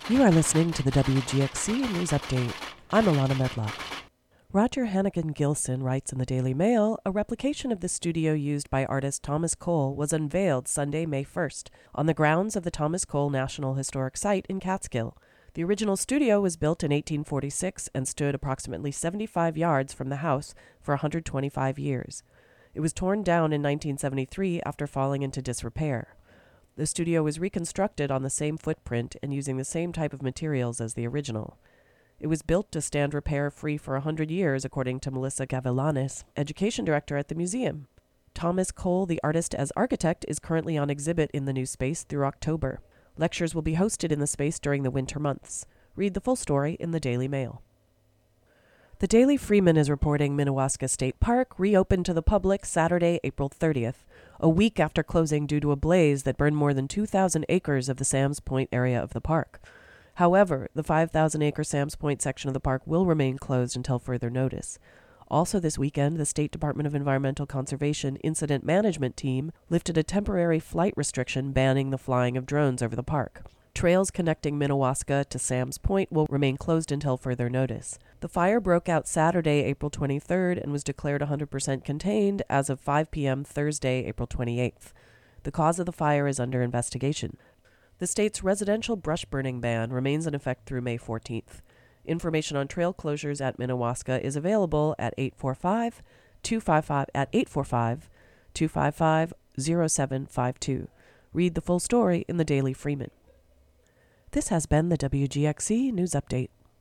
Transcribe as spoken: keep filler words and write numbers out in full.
You are listening to the W G X C News Update. I'm Alana Medlock. Roger Hannigan Gilson writes in the Daily Mail, a replication of the studio used by artist Thomas Cole was unveiled Sunday, May first, on the grounds of the Thomas Cole National Historic Site in Catskill. The original studio was built in eighteen forty-six and stood approximately seventy-five yards from the house for one hundred twenty-five years. It was torn down in nineteen seventy-three after falling into disrepair. The studio was reconstructed on the same footprint and using the same type of materials as the original. It was built to stand repair-free for one hundred years, according to Melissa Gavilanes, education director at the museum. Thomas Cole, the artist as architect, is currently on exhibit in the new space through October. Lectures will be hosted in the space during the winter months. Read the full story in the Daily Mail. The Daily Freeman is reporting Minnewaska State Park reopened to the public Saturday, April thirtieth, a week after closing due to a blaze that burned more than two thousand acres of the Sam's Point area of the park. However, the five thousand acre Sam's Point section of the park will remain closed until further notice. Also this weekend, the State Department of Environmental Conservation Incident Management Team lifted a temporary flight restriction banning the flying of drones over the park. Trails connecting Minnewaska to Sam's Point will remain closed until further notice. The fire broke out Saturday, April twenty-third, and was declared one hundred percent contained as of five p.m. Thursday, April twenty-eighth. The cause of the fire is under investigation. The state's residential brush burning ban remains in effect through May fourteenth. Information on trail closures at Minnewaska is available at eight four five, two five five at eight four five, two five five, zero seven five two. Read the full story in the Daily Freeman. This has been the W G X C News Update.